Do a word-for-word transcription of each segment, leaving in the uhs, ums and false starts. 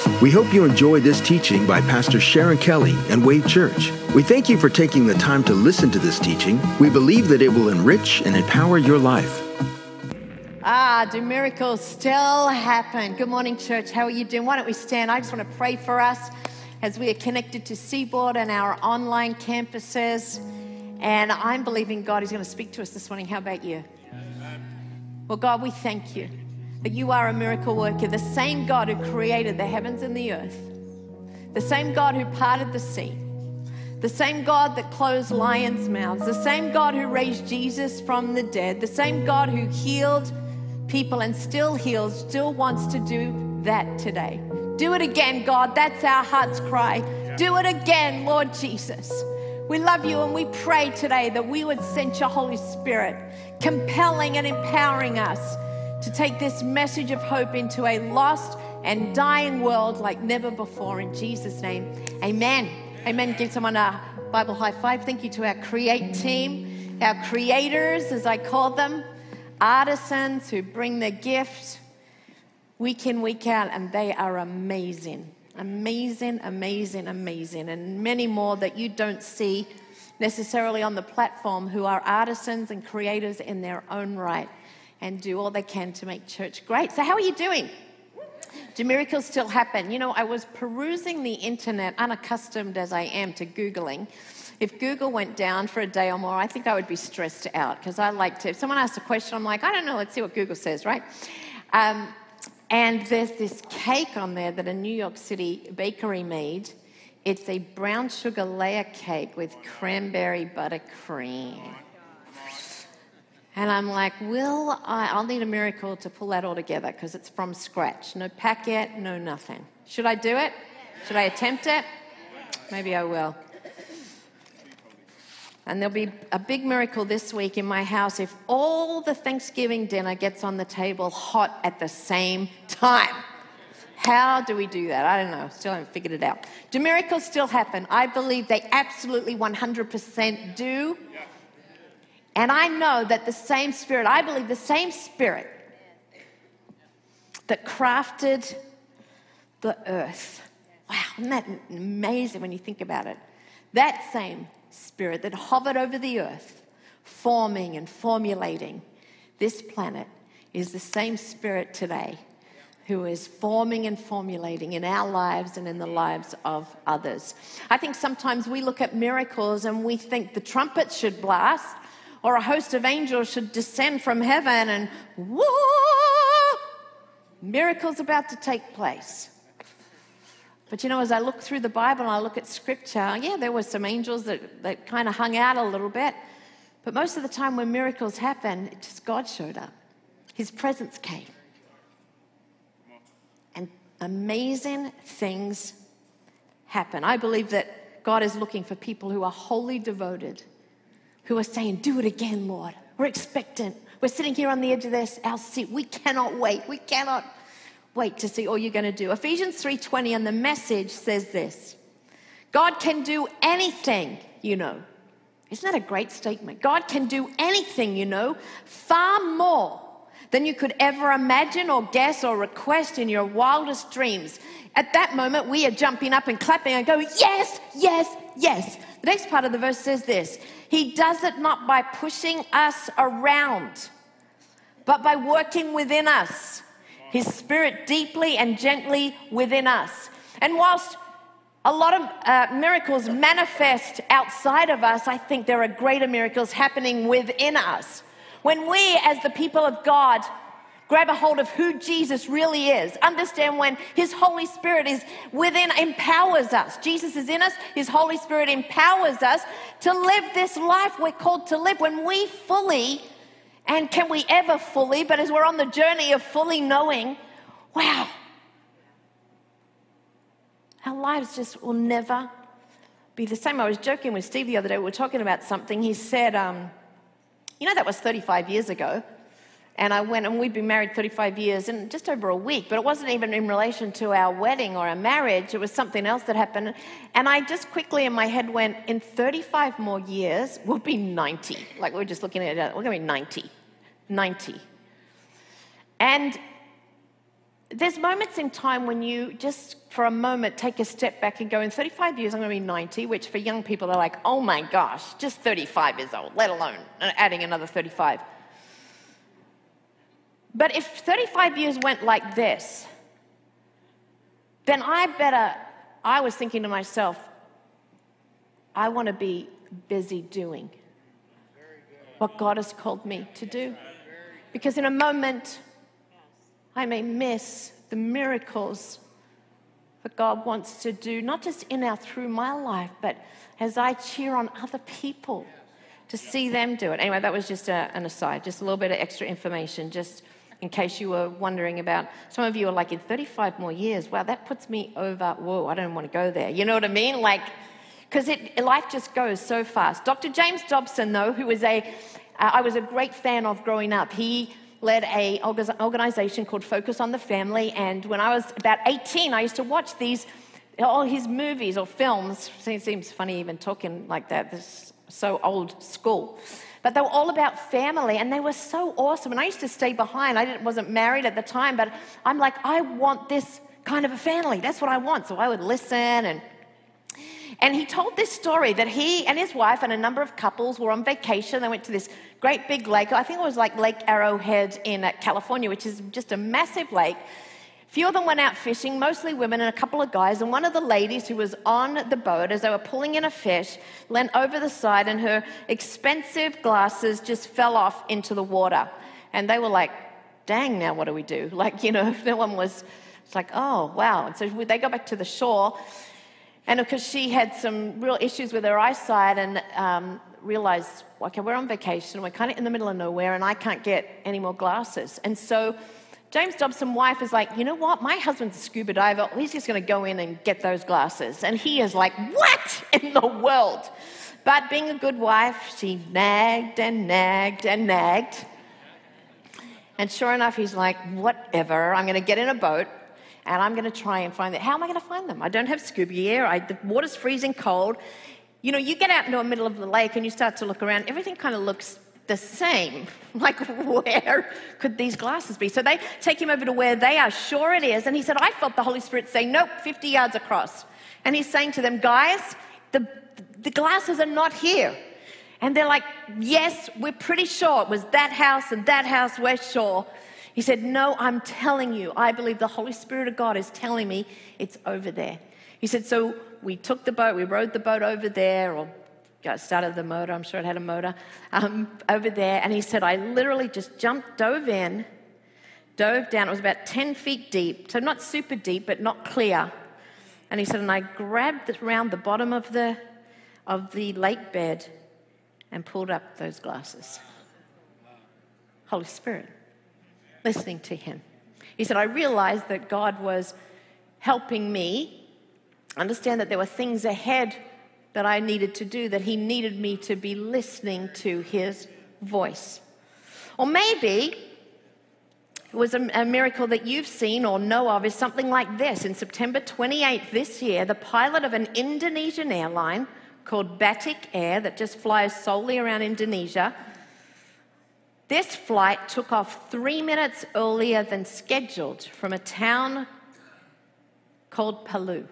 We hope you enjoy this teaching by Pastor Sharon Kelly and Wave Church. We thank you for taking the time to listen to this teaching. We believe that it will enrich and empower your life. Ah, do miracles still happen? Good morning, church. How are you doing? Why don't we stand? I just want to pray for us as we are connected to Seaboard and our online campuses. And I'm believing God is going to speak to us this morning. How about you? Well, God, we thank you that you are a miracle worker, the same God who created the heavens and the earth, the same God who parted the sea, the same God that closed lions' mouths, the same God who raised Jesus from the dead, the same God who healed people and still heals, still wants to do that today. Do it again, God. That's our heart's cry. Do it again, Lord Jesus. We love you and we pray today that we would sense your Holy Spirit compelling and empowering us to take this message of hope into a lost and dying world like never before. In Jesus' name, amen. Amen. Give someone a Bible high five. Thank you to our Create team, our creators, as I call them, artisans who bring their gift week in, week out, and they are amazing. Amazing, amazing, amazing. And many more that you don't see necessarily on the platform who are artisans and creators in their own right and do all they can to make church great. So how are you doing? Do miracles still happen? You know, I was perusing the internet, unaccustomed as I am to Googling. If Google went down for a day or more, I think I would be stressed out because I like to, if someone asks a question, I'm like, I don't know, let's see what Google says, right? Um, and there's this cake on there that a New York City bakery made. It's a brown sugar layer cake with cranberry buttercream. And I'm like, will I, I'll need a miracle to pull that all together because it's from scratch. No packet, no nothing. Should I do it? Should I attempt it? Maybe I will. And there'll be a big miracle this week in my house if all the Thanksgiving dinner gets on the table hot at the same time. How do we do that? I don't know. Still haven't figured it out. Do miracles still happen? I believe they absolutely one hundred percent do. And I know that the same Spirit, I believe the same Spirit that crafted the earth. Wow, isn't that amazing when you think about it? That same Spirit that hovered over the earth, forming and formulating this planet, is the same Spirit today who is forming and formulating in our lives and in the lives of others. I think sometimes we look at miracles and we think the trumpets should blast, or a host of angels should descend from heaven and whoa, miracles about to take place. But you know, as I look through the Bible and I look at scripture, yeah, there were some angels that, that kind of hung out a little bit. But most of the time when miracles happen, it just God showed up. His presence came. And amazing things happen. I believe that God is looking for people who are wholly devoted, who are saying, do it again, Lord. We're expectant. We're sitting here on the edge of this, our seat. We cannot wait. We cannot wait to see all you're going to do. Ephesians three twenty and the Message says this: God can do anything, you know. Isn't that a great statement? God can do anything, you know, far more than you could ever imagine or guess or request in your wildest dreams. At that moment, we are jumping up and clapping and going, yes, yes, yes. The next part of the verse says this: He does it not by pushing us around, but by working within us, His Spirit deeply and gently within us. And whilst a lot of uh, miracles manifest outside of us, I think there are greater miracles happening within us. When we, as the people of God, grab a hold of who Jesus really is, understand when His Holy Spirit is within, empowers us. Jesus is in us, His Holy Spirit empowers us to live this life we're called to live. When we fully, and can we ever fully, but as we're on the journey of fully knowing, wow, our lives just will never be the same. I was joking with Steve the other day, we were talking about something. He said, um, you know, that was thirty-five years ago. And I went, and we'd been married thirty-five years and just over a week, but it wasn't even in relation to our wedding or our marriage. It was something else that happened. And I just quickly in my head went, in thirty-five more years, we'll be ninety. Like we're just looking at it, we're going to be ninety. ninety. And there's moments in time when you just, for a moment, take a step back and go, in thirty-five years, I'm going to be ninety, which for young people, they're like, oh my gosh, just thirty-five years old, let alone adding another thirty-five. But if thirty-five years went like this, then I better, I was thinking to myself, I want to be busy doing what God has called me to do. Because in a moment, I may miss the miracles that God wants to do, not just in or through my life, but as I cheer on other people to see them do it. Anyway, that was just a, an aside, just a little bit of extra information, just in case you were wondering about. Some of you are like, in thirty-five more years, wow, that puts me over, whoa, I don't want to go there. You know what I mean? Like, because it life just goes so fast. Doctor James Dobson, though, who was a, uh, I was a great fan of growing up, he led a organization called Focus on the Family, and when I was about eighteen, I used to watch these, all his movies or films. It seems funny even talking like that, this is so old school. But they were all about family, and they were so awesome, and I used to stay behind. I didn't, wasn't married at the time, but I'm like, I want this kind of a family. That's what I want, so I would listen, and And he told this story that he and his wife and a number of couples were on vacation. They went to this great big lake. I think it was like Lake Arrowhead in uh, California, which is just a massive lake. A few of them went out fishing, mostly women and a couple of guys. And one of the ladies who was on the boat as they were pulling in a fish leant over the side, and her expensive glasses just fell off into the water. And they were like, dang, now what do we do? Like, you know, no one was, it's like, oh, wow. And so they go back to the shore. And because she had some real issues with her eyesight, and um, realized, okay, we're on vacation, we're kind of in the middle of nowhere, and I can't get any more glasses. And so James Dobson's wife is like, you know what? My husband's a scuba diver. He's just going to go in and get those glasses. And he is like, what in the world? But being a good wife, she nagged and nagged and nagged. And sure enough, he's like, whatever, I'm going to get in a boat, and I'm going to try and find them. How am I going to find them? I don't have scuba gear. I, the water's freezing cold. You know, you get out into the middle of the lake and you start to look around. Everything kind of looks the same. Like, where could these glasses be? So they take him over to where they are. Sure it is. And he said, I felt the Holy Spirit say, nope, fifty yards across. And he's saying to them, guys, the, the glasses are not here. And they're like, yes, we're pretty sure it was that house and that house, we're sure. He said, no, I'm telling you, I believe the Holy Spirit of God is telling me it's over there. He said, so we took the boat, we rowed the boat over there, or started the motor, I'm sure it had a motor, um, over there. And he said, I literally just jumped, dove in, dove down. It was about ten feet deep, so not super deep, but not clear. And he said, and I grabbed around the bottom of the, of the lake bed and pulled up those glasses. Holy Spirit. Listening to him. He said, I realized that God was helping me understand that there were things ahead that I needed to do, that he needed me to be listening to his voice. Or maybe it was a, a miracle that you've seen or know of is something like this. In September twenty-eighth this year, the pilot of an Indonesian airline called Batik Air that just flies solely around Indonesia, this flight took off three minutes earlier than scheduled from a town called Palu.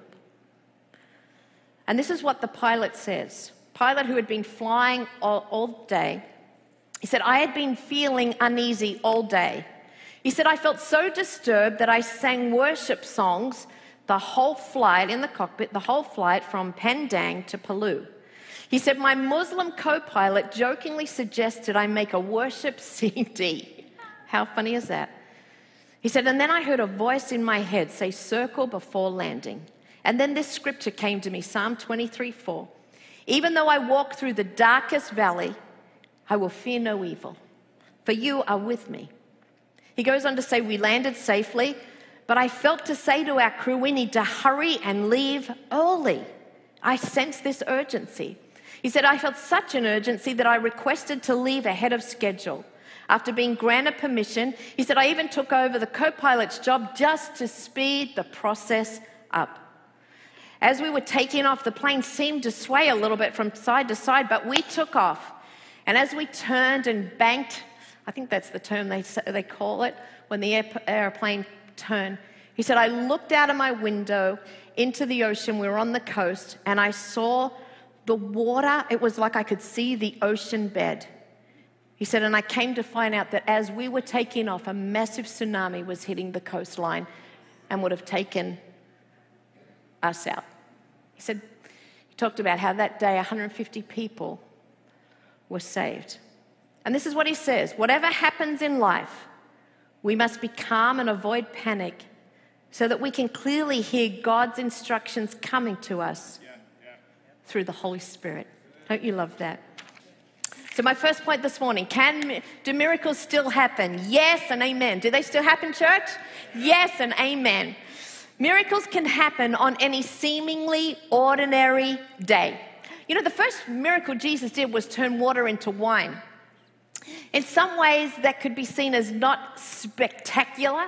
And this is what the pilot says. Pilot who had been flying all, all day. He said, I had been feeling uneasy all day. He said, I felt so disturbed that I sang worship songs the whole flight in the cockpit, the whole flight from Padang to Palu. He said, my Muslim co-pilot jokingly suggested I make a worship C D. How funny is that? He said, and then I heard a voice in my head say, circle before landing. And then this scripture came to me, Psalm twenty-three four. Even though I walk through the darkest valley, I will fear no evil, for you are with me. He goes on to say, we landed safely, but I felt to say to our crew, we need to hurry and leave early. I sensed this urgency. He said, I felt such an urgency that I requested to leave ahead of schedule. After being granted permission, he said, I even took over the co-pilot's job just to speed the process up. As we were taking off, the plane seemed to sway a little bit from side to side, but we took off. And as we turned and banked, I think that's the term they they call it, when the air, airplane turned, He said, I looked out of my window into the ocean. We were on the coast, and I saw the water. It was like I could see the ocean bed. He said, and I came to find out that as we were taking off, a massive tsunami was hitting the coastline and would have taken us out. He said, he talked about how that day one hundred fifty people were saved. And this is what he says: whatever happens in life, we must be calm and avoid panic so that we can clearly hear God's instructions coming to us yeah, yeah. through the Holy Spirit. Don't you love that? So my first point this morning, can do miracles still happen? Yes and amen. Do they still happen, church? Yes and amen. Miracles can happen on any seemingly ordinary day. You know, the first miracle Jesus did was turn water into wine. In some ways, that could be seen as not spectacular.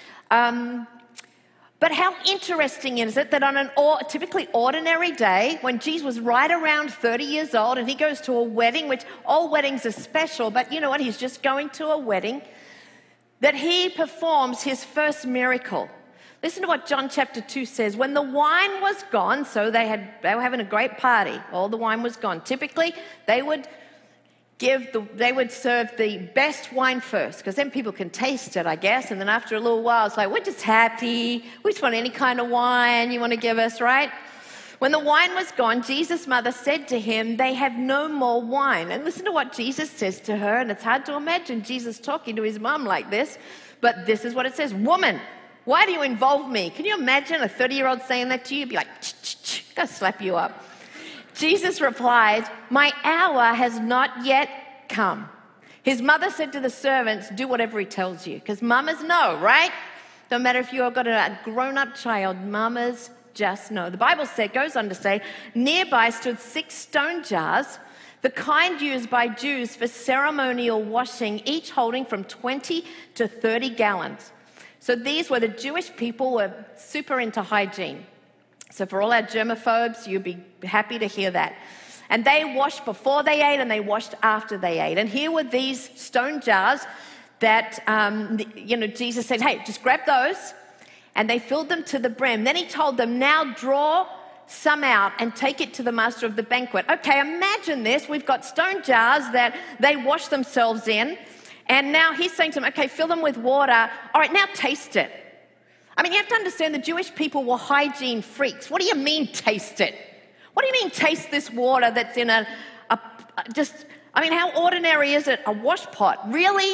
Um, but how interesting is it that on an or, typically ordinary day, when Jesus was right around thirty years old and he goes to a wedding, which all weddings are special, but you know what? He's just going to a wedding, that he performs his first miracle. Listen to what John chapter two says. When the wine was gone, so they had they were having a great party. All the wine was gone. Typically, they would give the they would serve the best wine first, because then people can taste it, I guess. And then after a little while, it's like, we're just happy. We just want any kind of wine you want to give us, right? When the wine was gone, Jesus' mother said to him, they have no more wine. And listen to what Jesus says to her. And it's hard to imagine Jesus talking to his mom like this, but this is what it says: woman, why do you involve me? Can you imagine a thirty-year-old saying that to you? You'd be like, ch ch ch, go slap you up. Jesus replied, my hour has not yet come. His mother said to the servants, do whatever he tells you. Because mamas know, right? No matter if you've got a grown-up child, mamas just know. The Bible said, goes on to say, nearby stood six stone jars, the kind used by Jews for ceremonial washing, each holding from twenty to thirty gallons. So these were the Jewish people were super into hygiene. So for all our germaphobes, you'd be happy to hear that. And they washed before they ate and they washed after they ate. And here were these stone jars that, um, you know, Jesus said, hey, just grab those. And they filled them to the brim. Then he told them, now draw some out and take it to the master of the banquet. Okay, imagine this. We've got stone jars that they wash themselves in. And now he's saying to them, okay, fill them with water. All right, now taste it. I mean, you have to understand the Jewish people were hygiene freaks. What do you mean, taste it? What do you mean, taste this water that's in a, a just, I mean, how ordinary is it? A wash pot, really?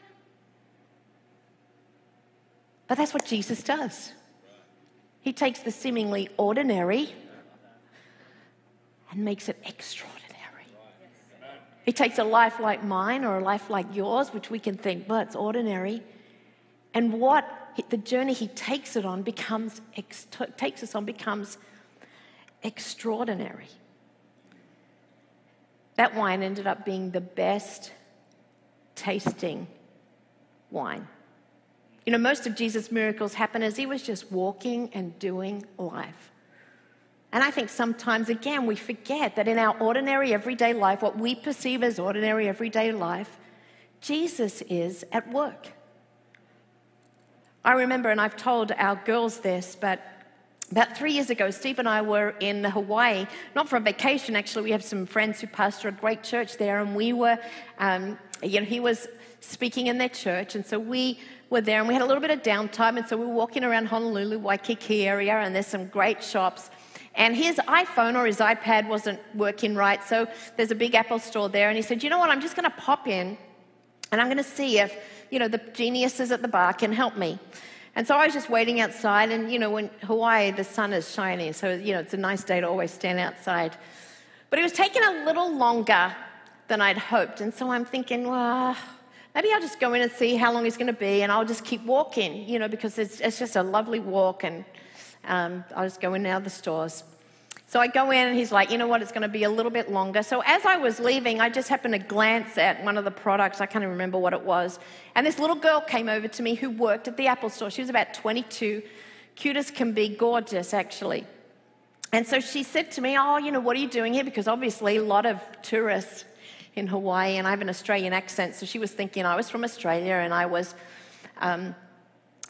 But that's what Jesus does. He takes the seemingly ordinary and makes it extraordinary. He takes a life like mine or a life like yours, which we can think, well, it's ordinary. And what the journey he takes it on becomes, takes us on becomes extraordinary. That wine ended up being the best tasting wine. You know, most of Jesus' miracles happen as he was just walking and doing life. And I think sometimes, again, we forget that in our ordinary everyday life, what we perceive as ordinary everyday life, Jesus is at work. I remember, and I've told our girls this, but about three years ago, Steve and I were in Hawaii, not for a vacation, actually. We have some friends who pastor a great church there, and we were, um, you know, he was speaking in their church, and so we were there, and we had a little bit of downtime, and so we were walking around Honolulu, Waikiki area, and there's some great shops. And his iPhone or his iPad wasn't working right, so there's a big Apple store there, and he said, you know what, I'm just going to pop in, and I'm going to see if, you know, the geniuses at the bar can help me. And so I was just waiting outside, and, you know, when Hawaii, the sun is shining, so, you know, it's a nice day to always stand outside. But it was taking a little longer than I'd hoped, and so I'm thinking, well, maybe I'll just go in and see how long it's going to be, and I'll just keep walking, you know, because it's, it's just a lovely walk, and um, I'll just go in and out of the stores. So I go in, and he's like, you know what, it's going to be a little bit longer. So as I was leaving, I just happened to glance at one of the products. I can't even remember what it was. And this little girl came over to me who worked at the Apple store. She was about twenty-two, cute as can be, gorgeous, actually. And so she said to me, oh, you know, what are you doing here? Because obviously a lot of tourists in Hawaii, and I have an Australian accent, so she was thinking I was from Australia, and I was... Um,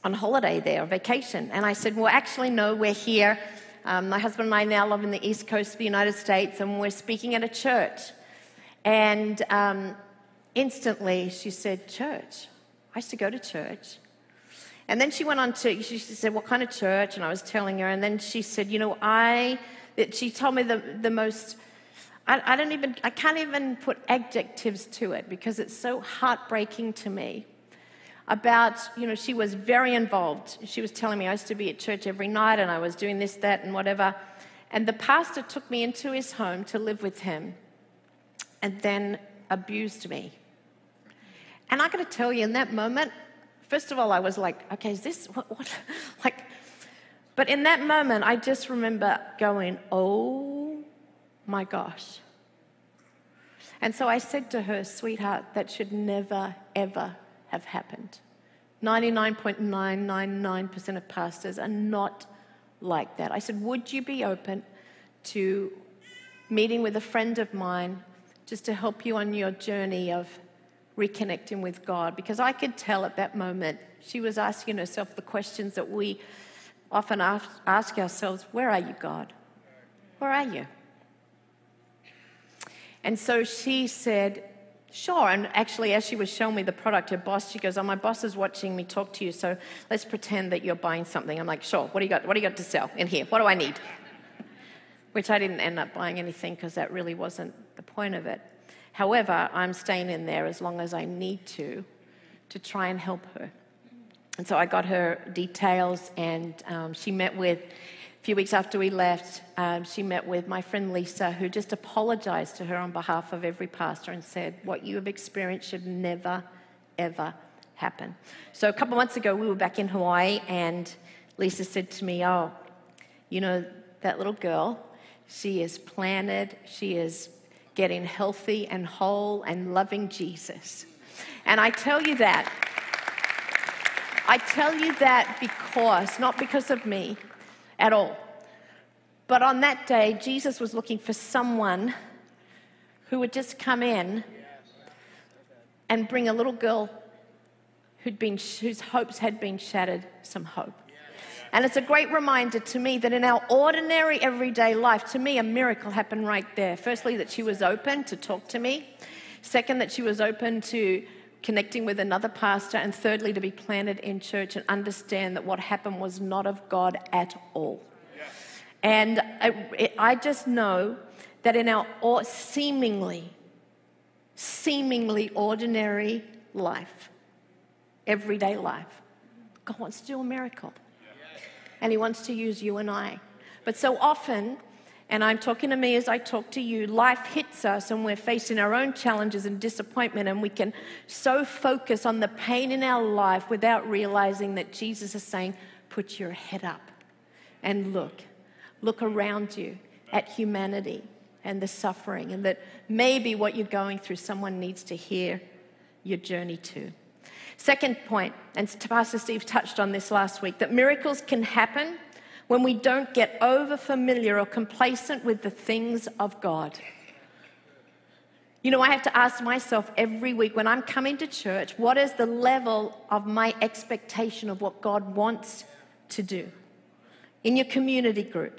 on holiday there, on vacation. And I said, well, actually, no, we're here. Um, my husband and I now live in the East Coast of the United States, and we're speaking at a church. And um, instantly she said, church. I used to go to church. And then she went on to, she said, what kind of church? And I was telling her, and then she said, you know, I, that she told me the, the most, I, I don't even, I can't even put adjectives to it because it's so heartbreaking to me. About, you know, she was very involved. She was telling me I used to be at church every night and I was doing this, that, and whatever. And the pastor took me into his home to live with him and then abused me. And I got to tell you, in that moment, first of all, I was like, okay, is this, what, what? like, but in that moment, I just remember going, oh my gosh. And so I said to her, sweetheart, that should never, ever have happened. ninety-nine point nine nine nine percent of pastors are not like that. I said, would you be open to meeting with a friend of mine just to help you on your journey of reconnecting with God? Because I could tell at that moment she was asking herself the questions that we often ask, ask ourselves, where are you, God? Where are you? And so she said, sure. And actually, as she was showing me the product, her boss, she goes, oh, my boss is watching me talk to you, so let's pretend that you're buying something. I'm like, sure, what do you got? What do you got to sell in here? What do I need? Which I didn't end up buying anything because that really wasn't the point of it. However, I'm staying in there as long as I need to, to try and help her. And so I got her details, and um, she met with, a few weeks after we left, um, she met with my friend Lisa, who just apologized to her on behalf of every pastor and said, what you have experienced should never, ever happen. So a couple of months ago, we were back in Hawaii, and Lisa said to me, oh, you know, that little girl, she is planted, she is getting healthy and whole and loving Jesus. And I tell you that, I tell you that because, not because of me at all, but on that day, Jesus was looking for someone who would just come in and bring a little girl who'd been, whose hopes had been shattered some hope. And it's a great reminder to me that in our ordinary everyday life, to me, a miracle happened right there. Firstly, that she was open to talk to me. Second, that she was open to connecting with another pastor. And thirdly, to be planted in church and understand that what happened was not of God at all. Yes. And I, it, I just know that in our or seemingly, seemingly ordinary life, everyday life, God wants to do a miracle. And he wants to use you and I. But so often, and I'm talking to me as I talk to you, life hits us and we're facing our own challenges and disappointment, and we can so focus on the pain in our life without realizing that Jesus is saying, put your head up and look. Look around you at humanity and the suffering, and that maybe what you're going through, someone needs to hear your journey too. Second point, and Pastor Steve touched on this last week, that miracles can happen when we don't get over familiar or complacent with the things of God. You know, I have to ask myself every week when I'm coming to church, what is the level of my expectation of what God wants to do? In your community group,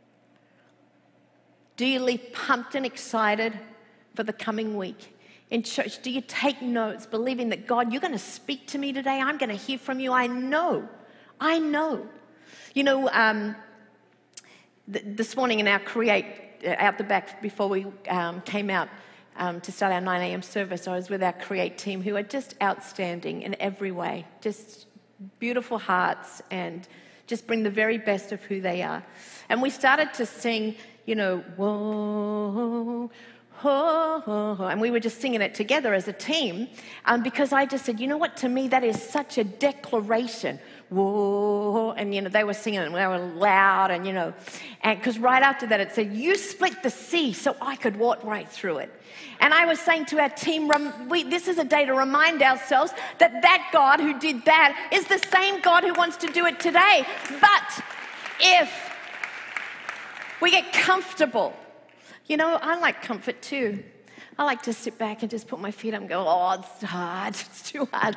do you leave pumped and excited for the coming week? In church, do you take notes, believing that, God, you're going to speak to me today? I'm going to hear from you. I know. I know. You know, um, th- this morning in our Create, uh, out the back before we um, came out um, to start our nine a.m. service, I was with our Create team, who are just outstanding in every way. Just beautiful hearts and just bring the very best of who they are. And we started to sing, you know, whoa, Oh, oh, oh. And we were just singing it together as a team um, because I just said, you know what, to me that is such a declaration. Whoa, and you know, they were singing it and they were loud, and you know, and because right after that it said, you split the sea so I could walk right through it. And I was saying to our team, we, this is a day to remind ourselves that that God who did that is the same God who wants to do it today. But if we get comfortable, you know, I like comfort too. I like to sit back and just put my feet up and go, oh, it's hard, it's too hard.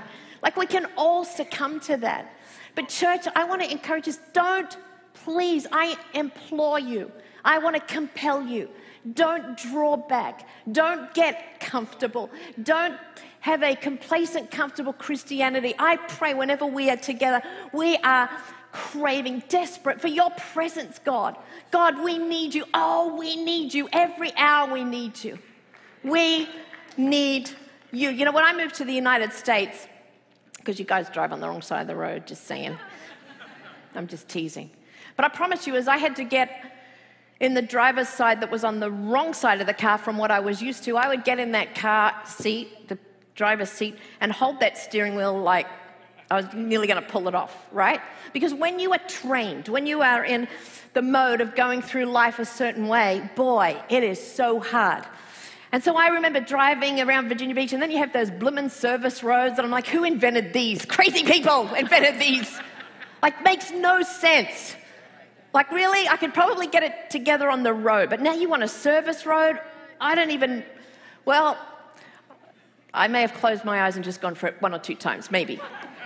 Like we can all succumb to that. But church, I want to encourage us, don't, please, I implore you, I want to compel you, don't draw back, don't get comfortable, don't have a complacent, comfortable Christianity. I pray whenever we are together, we are craving, desperate for your presence, God. God, we need you. Oh, we need you. Every hour we need you. We need you. You know, when I moved to the United States, because you guys drive on the wrong side of the road, just saying. I'm just teasing. But I promise you, as I had to get in the driver's side that was on the wrong side of the car from what I was used to, I would get in that car seat, the driver's seat, and hold that steering wheel like I was nearly going to pull it off, right? Because when you are trained, when you are in the mode of going through life a certain way, boy, it is so hard. And so I remember driving around Virginia Beach, and then you have those bloomin' service roads, and I'm like, who invented these? Crazy people invented these. Like, makes no sense. Like, really? I could probably get it together on the road, but now you want a service road? I don't even, well, I may have closed my eyes and just gone for it one or two times, maybe.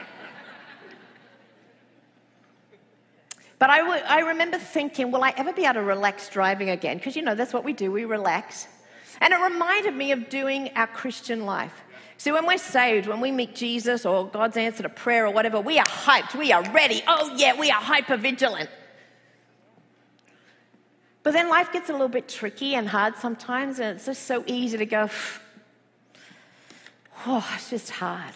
But I, w- I remember thinking, will I ever be able to relax driving again? Because, you know, that's what we do, we relax. And it reminded me of doing our Christian life. See, when we're saved, when we meet Jesus or God's answer to prayer or whatever, we are hyped, we are ready. Oh, yeah, we are hyper-vigilant. But then life gets a little bit tricky and hard sometimes, and it's just so easy to go, oh, it's just hard.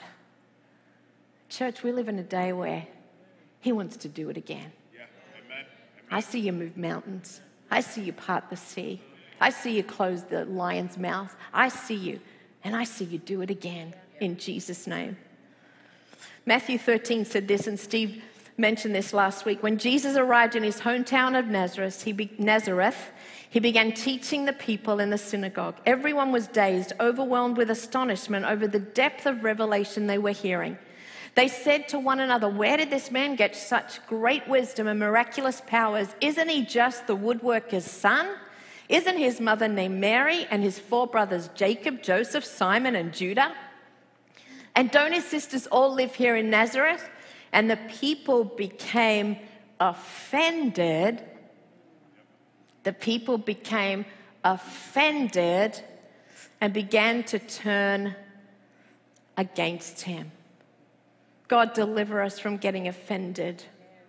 Church, we live in a day where He wants to do it again. Yeah. Amen. Amen. I see you move mountains. I see you part the sea. I see you close the lion's mouth. I see you, and I see you do it again in Jesus' name. Matthew thirteen said this, and Steve mentioned this last week. When Jesus arrived in his hometown of Nazareth, he, be, Nazareth, he began teaching the people in the synagogue. Everyone was dazed, overwhelmed with astonishment over the depth of revelation they were hearing. They said to one another, where did this man get such great wisdom and miraculous powers? Isn't he just the woodworker's son? Isn't his mother named Mary, and his four brothers Jacob, Joseph, Simon, and Judah? And don't his sisters all live here in Nazareth? And the people became offended. The people became offended and began to turn against him. God, deliver us from getting offended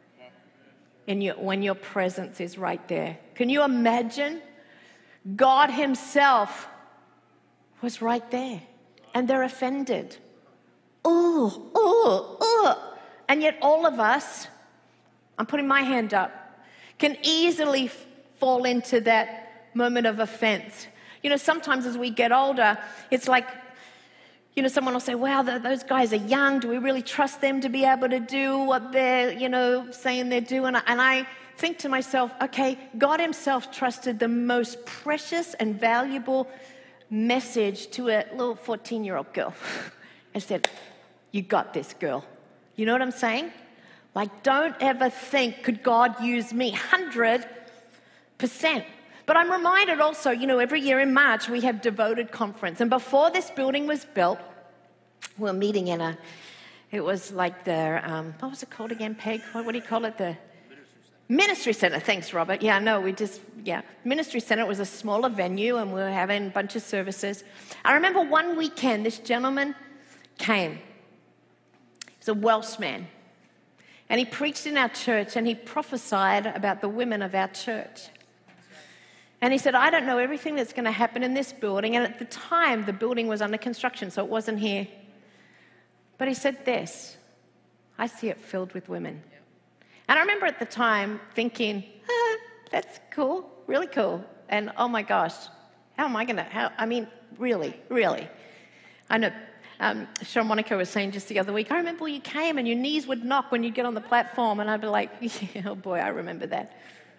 in your, when your presence is right there. Can you imagine? God himself was right there, and they're offended. Oh, oh, oh. And yet all of us, I'm putting my hand up, can easily f- fall into that moment of offense. You know, sometimes as we get older, it's like, you know, someone will say, wow, th- those guys are young. Do we really trust them to be able to do what they're, you know, saying they're doing? And I think to myself, okay, God himself trusted the most precious and valuable message to a little fourteen-year-old girl and said, you got this, girl. You know what I'm saying? Like, don't ever think, could God use me? one hundred percent. But I'm reminded also, you know, every year in March we have Devoted Conference. And before this building was built, we were meeting in a, it was like the, um, what was it called again, Peg? What, what do you call it? The Ministry Center. Thanks, Robert. Yeah, no, we just, yeah. Ministry Center was a smaller venue, and we were having a bunch of services. I remember one weekend this gentleman came. He's a Welshman. And he preached in our church, and he prophesied about the women of our church. And he said, I don't know everything that's going to happen in this building. And at the time, the building was under construction, so it wasn't here. But he said this, I see it filled with women. And I remember at the time thinking, ah, that's cool, really cool. And oh my gosh, how am I going to, how, I mean, really, really. I know um, Sean Monica was saying just the other week, I remember you came and your knees would knock when you'd get on the platform. And I'd be like, yeah, oh boy, I remember that.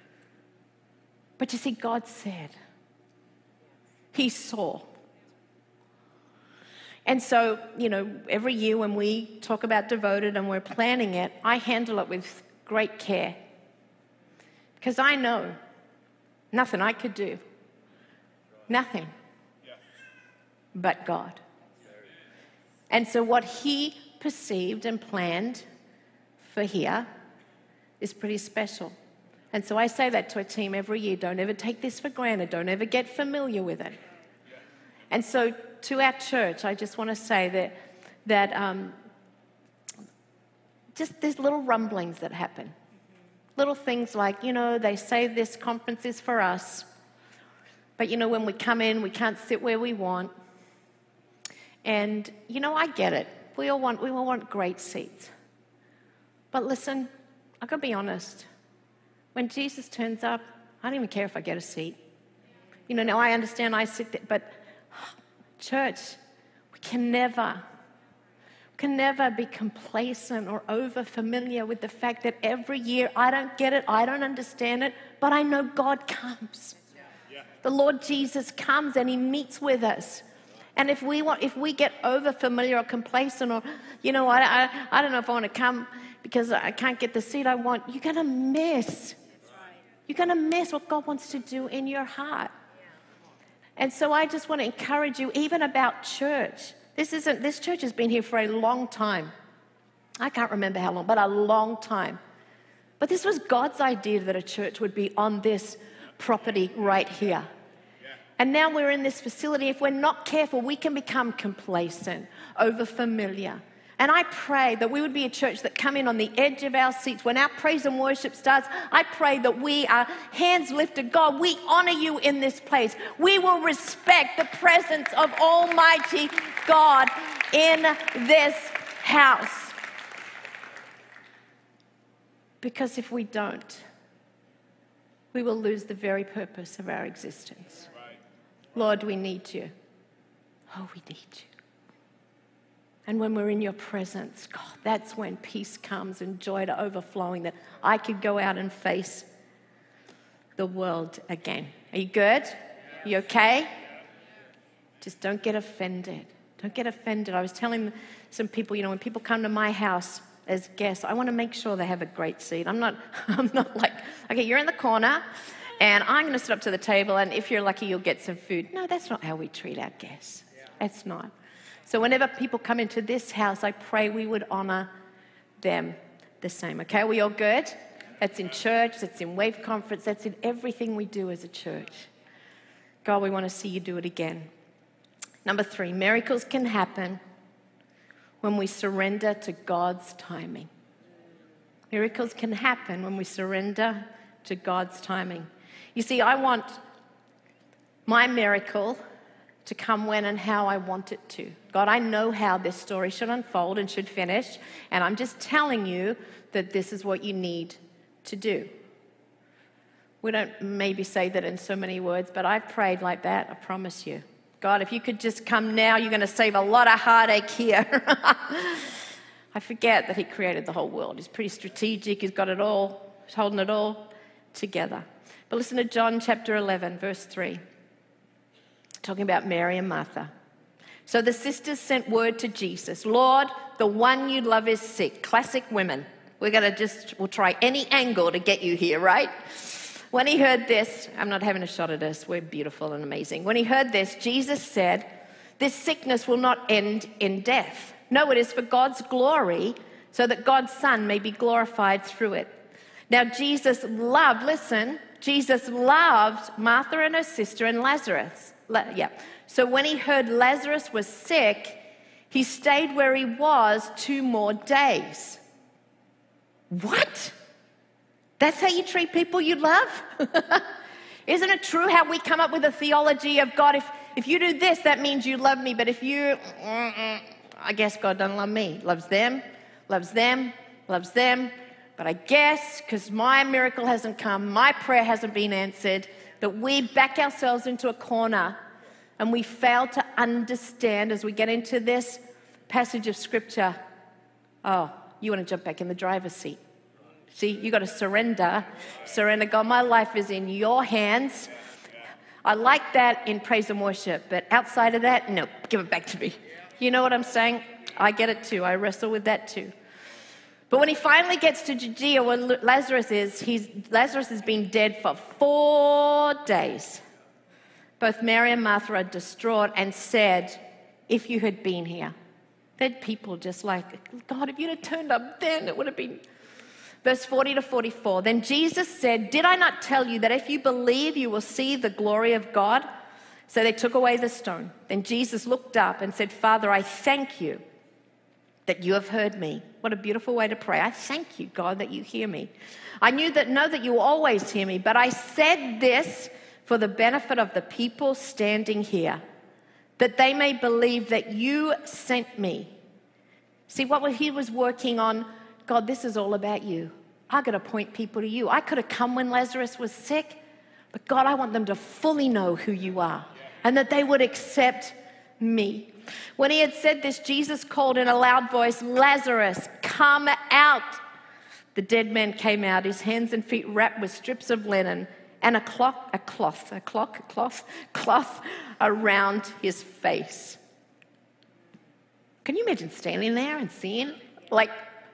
But you see, God said, he saw. And so, you know, every year when we talk about Devoted and we're planning it, I handle it with great care. Because I know nothing I could do, nothing but God. And so what he perceived and planned for here is pretty special. And so I say that to a team every year. Don't ever take this for granted. Don't ever get familiar with it. And so to our church, I just want to say that, that um, just there's little rumblings that happen. Little things like, you know, they say this conference is for us, but, you know, when we come in, we can't sit where we want. And, you know, I get it. We all want, we all want great seats. But listen, I've got to be honest. When Jesus turns up, I don't even care if I get a seat. You know, now I understand I sit there, but church, we can never, we can never be complacent or over-familiar with the fact that every year I don't get it, I don't understand it, but I know God comes. The Lord Jesus comes and he meets with us. And if we want, if we get over-familiar or complacent or, you know, I, I, I don't know if I want to come because I can't get the seat I want, you're going to miss. You're going to miss what God wants to do in your heart. And so I just want to encourage you, even about church. This isn't, this church has been here for a long time. I can't remember how long, but a long time. But this was God's idea that a church would be on this property right here. And now we're in this facility. If we're not careful, we can become complacent, over-familiar. And I pray that we would be a church that come in on the edge of our seats. When our praise and worship starts, I pray that we are hands lifted. God, we honor you in this place. We will respect the presence of Almighty God in this house. Because if we don't, we will lose the very purpose of our existence. Lord, we need you. Oh, we need you. And when we're in your presence, God, that's when peace comes and joy to overflowing, that I could go out and face the world again. Are you good? You okay? Just don't get offended. Don't get offended. I was telling some people, you know, when people come to my house as guests, I want to make sure they have a great seat. I'm not, I'm not like, okay, you're in the corner, and I'm going to sit up to the table, and if you're lucky, you'll get some food. No, that's not how we treat our guests. That's not. So whenever people come into this house, I pray we would honor them the same. Okay, are we all good? That's in church, that's in Wave Conference, that's in everything we do as a church. God, we want to see you do it again. Number three, miracles can happen when we surrender to God's timing. Miracles can happen when we surrender to God's timing. You see, I want my miracle to come when and how I want it to. God, I know how this story should unfold and should finish, and I'm just telling you that this is what you need to do. We don't maybe say that in so many words, but I've prayed like that, I promise you. God, if you could just come now, you're going to save a lot of heartache here. I forget that he created the whole world. He's pretty strategic. He's got it all. He's holding it all together. But listen to John chapter eleven, verse three. Talking about Mary and Martha. So the sisters sent word to Jesus, Lord, the one you love is sick. Classic women. We're going to just, we'll try any angle to get you here, right? When he heard this, I'm not having a shot at us, we're beautiful and amazing. When he heard this, Jesus said, this sickness will not end in death. No, it is for God's glory, so that God's Son may be glorified through it. Now, Jesus loved, listen, Jesus loved Martha and her sister and Lazarus. Yeah. So when he heard Lazarus was sick, he stayed where he was two more days. What? That's how you treat people you love? Isn't it true how we come up with a theology of God, if, if you do this, that means you love me, but if you, I guess God doesn't love me. Loves them, loves them, loves them. But I guess because my miracle hasn't come, my prayer hasn't been answered, that we back ourselves into a corner and we fail to understand as we get into this passage of Scripture, oh, you want to jump back in the driver's seat. See, you got to surrender. Surrender. God, my life is in your hands. I like that in praise and worship, but outside of that, no, give it back to me. You know what I'm saying? I get it too. I wrestle with that too. But when he finally gets to Judea, where Lazarus is, he's, Lazarus has been dead for four days. Both Mary and Martha are distraught and said, if you had been here, They had people just like, God, if you'd have turned up then, it would have been... Verse forty to forty-four, then Jesus said, did I not tell you that if you believe, you will see the glory of God? So they took away the stone. Then Jesus looked up and said, Father, I thank you that you have heard me. What a beautiful way to pray. I thank you, God, that you hear me. I knew that, know that you always hear me, but I said this for the benefit of the people standing here, that they may believe that you sent me. See, what he was working on, God, this is all about you. I got to point people to you. I could have come when Lazarus was sick, but God, I want them to fully know who you are and that they would accept me. When he had said this, Jesus called in a loud voice, Lazarus, come out. The dead man came out, his hands and feet wrapped with strips of linen and a cloth, a cloth, a cloth, a cloth, cloth around his face. Can you imagine standing there and seeing, like,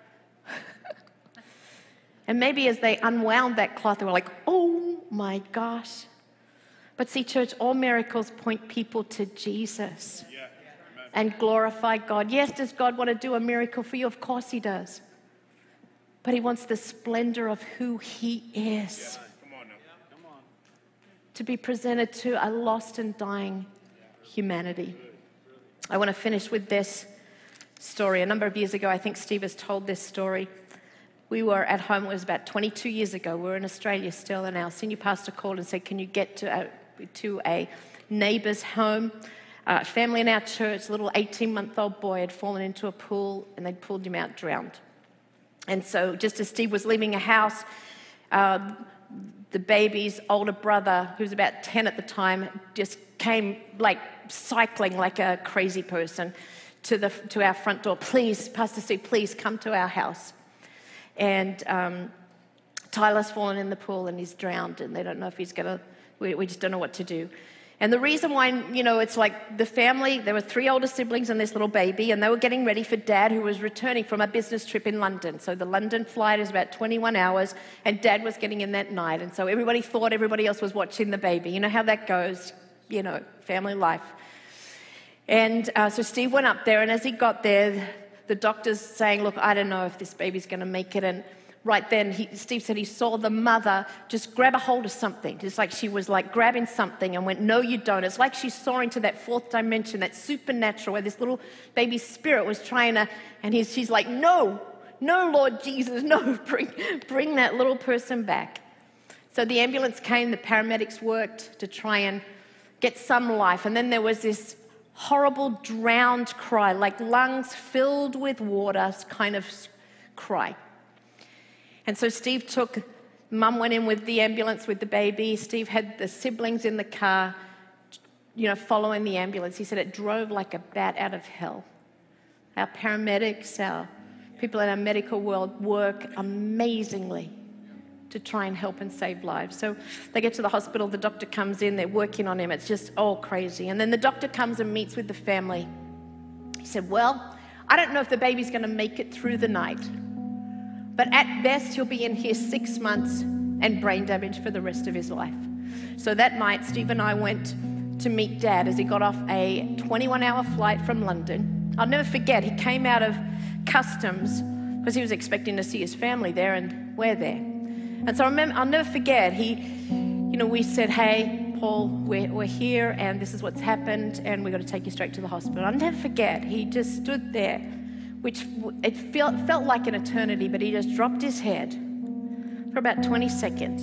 and maybe as they unwound that cloth, they were like, oh my gosh. But see, church, all miracles point people to Jesus yeah. and glorify God. Yes, does God want to do a miracle for you? Of course he does. But he wants the splendor of who he is yeah. Come on now. Come on. To be presented to a lost and dying humanity. I want to finish with this story. A number of years ago, I think Steve has told this story. We were at home, it was about twenty-two years ago. We were in Australia still, and our senior pastor called and said, can you get to a, to a neighbor's home? A family in our church, a little eighteen-month-old boy had fallen into a pool, and they'd pulled him out drowned. And so just as Steve was leaving a house, uh, the baby's older brother, who was about ten at the time, just came like cycling like a crazy person to the to our front door. Please, Pastor Steve, please come to our house. And um, Tyler's fallen in the pool and he's drowned, and they don't know if he's going to, we, we just don't know what to do. And the reason why, you know, it's like the family, there were three older siblings and this little baby, and they were getting ready for Dad, who was returning from a business trip in London. So the London flight is about twenty-one hours, and Dad was getting in that night. And so everybody thought everybody else was watching the baby. You know how that goes, you know, family life. And uh, so Steve went up there, and as he got there, the doctor's saying, look, I don't know if this baby's going to make it. And right then, he, Steve said he saw the mother just grab a hold of something. Just like she was like grabbing something and went, no, you don't. It's like she saw into that fourth dimension, that supernatural, where this little baby spirit was trying to, and he's, she's like, no, no, Lord Jesus, no, bring, bring that little person back. So the ambulance came, the paramedics worked to try and get some life. And then there was this horrible drowned cry, like lungs filled with water kind of cry. And so Steve took, Mum went in with the ambulance with the baby. Steve had the siblings in the car, you know, following the ambulance. He said it drove like a bat out of hell. Our paramedics, our people in our medical world work amazingly to try and help and save lives. So they get to the hospital, the doctor comes in, they're working on him. It's just all crazy. And then the doctor comes and meets with the family. He said, well, I don't know if the baby's going to make it through the night, but at best he'll be in here six months and brain damage for the rest of his life. So that night, Steve and I went to meet Dad as he got off a twenty-one hour flight from London. I'll never forget, he came out of customs because he was expecting to see his family there, and we're there. And so I remember, I'll never forget, he, you know, we said, hey, Paul, we're, we're here, and this is what's happened, and we've got to take you straight to the hospital. I'll never forget, he just stood there, which it felt, felt like an eternity, but he just dropped his head for about twenty seconds.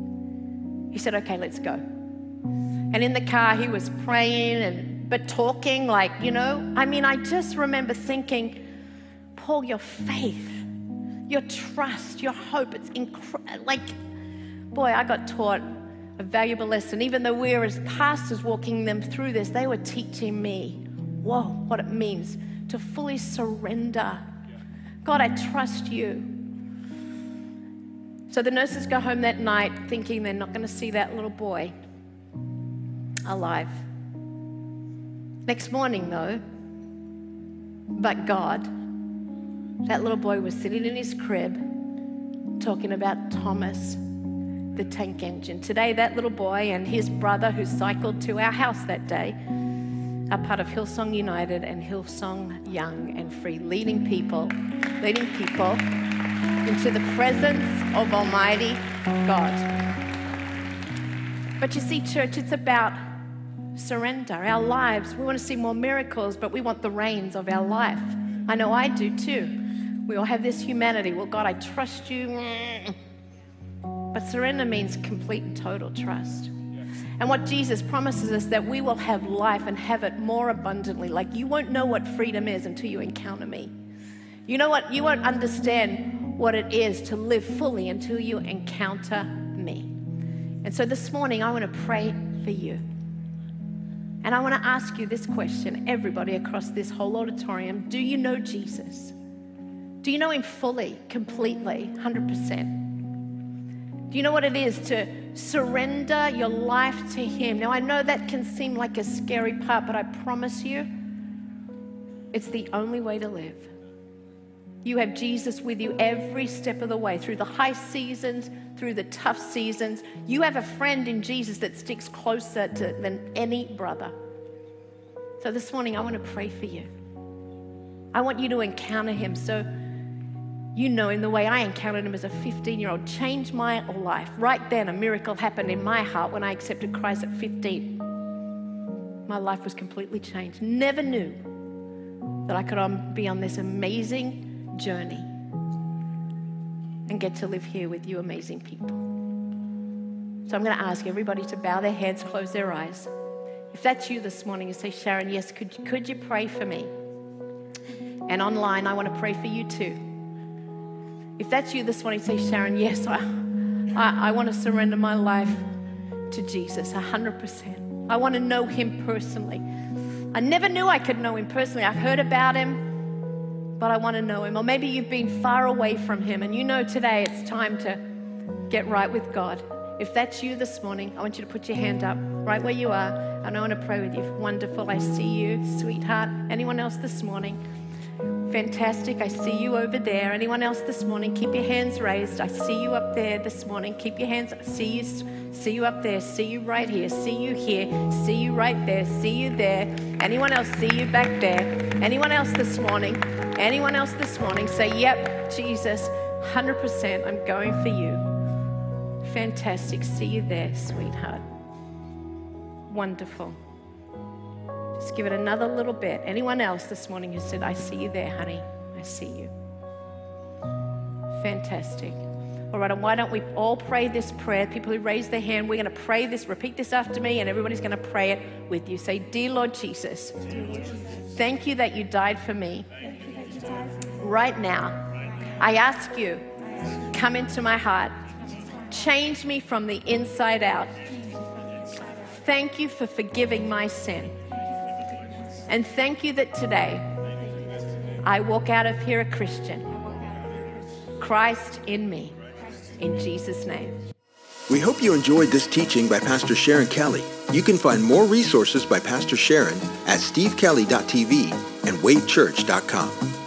He said, okay, let's go. And in the car, he was praying, and but talking like, you know, I mean, I just remember thinking, Paul, your faith, your trust, your hope, it's incredible. Like, boy, I got taught a valuable lesson. Even though we were as pastors walking them through this, they were teaching me, whoa, what it means to fully surrender. God, I trust you. So the nurses go home that night thinking they're not going to see that little boy alive. Next morning, though, but God, that little boy was sitting in his crib talking about Thomas, the tank engine. Today, that little boy and his brother who cycled to our house that day are part of Hillsong United and Hillsong Young and Free, leading people, leading people into the presence of Almighty God. But you see, church, it's about surrender. Our lives, we want to see more miracles, but we want the reins of our life. I know I do too. We all have this humanity. Well, God, I trust you. But surrender means complete and total trust. And what Jesus promises us, that we will have life and have it more abundantly. Like, you won't know what freedom is until you encounter me. You know what? You won't understand what it is to live fully until you encounter me. And so this morning, I want to pray for you. And I want to ask you this question, everybody across this whole auditorium. Do you know Jesus? Do you know him fully, completely, one hundred percent? Do you know what it is to surrender your life to him? Now, I know that can seem like a scary part, but I promise you, it's the only way to live. You have Jesus with you every step of the way, through the high seasons, through the tough seasons. You have a friend in Jesus that sticks closer to, than any brother. So this morning, I want to pray for you. I want you to encounter him so you know him the way I encountered him as a fifteen-year-old. Changed my life. Right then, a miracle happened in my heart when I accepted Christ at fifteen. My life was completely changed. Never knew that I could um, be on this amazing journey and get to live here with you amazing people. So I'm going to ask everybody to bow their heads, close their eyes. If that's you this morning, and say, Sharon, yes, could, could you pray for me? And online, I want to pray for you too. If that's you this morning, say, Sharon, yes, I, I, I want to surrender my life to Jesus one hundred percent. I want to know him personally. I never knew I could know him personally. I've heard about him, but I want to know him. Or maybe you've been far away from him and you know today it's time to get right with God. If that's you this morning, I want you to put your hand up right where you are, and I want to pray with you. Wonderful. I see you, sweetheart. Anyone else this morning? Fantastic. I see you over there. Anyone else this morning? Keep your hands raised. I see you up there this morning. Keep your hands. See you. See you up there. See you right here. See you here. See you right there. See you there. Anyone else? See you back there. Anyone else this morning? Anyone else this morning? Say, yep, Jesus, one hundred percent. I'm going for you. Fantastic. See you there, sweetheart. Wonderful. Just give it another little bit. Anyone else this morning who said, I see you there, honey. I see you. Fantastic. All right, and why don't we all pray this prayer? People who raise their hand, we're going to pray this. Repeat this after me, and everybody's going to pray it with you. Say, Dear Lord Jesus, thank you that you died for me. Right now, I ask you, come into my heart. Change me from the inside out. Thank you for forgiving my sin. And thank you that today I walk out of here a Christian. Christ in me. In Jesus' name. We hope you enjoyed this teaching by Pastor Sharon Kelly. You can find more resources by Pastor Sharon at steve kelly dot t v and wave church dot com.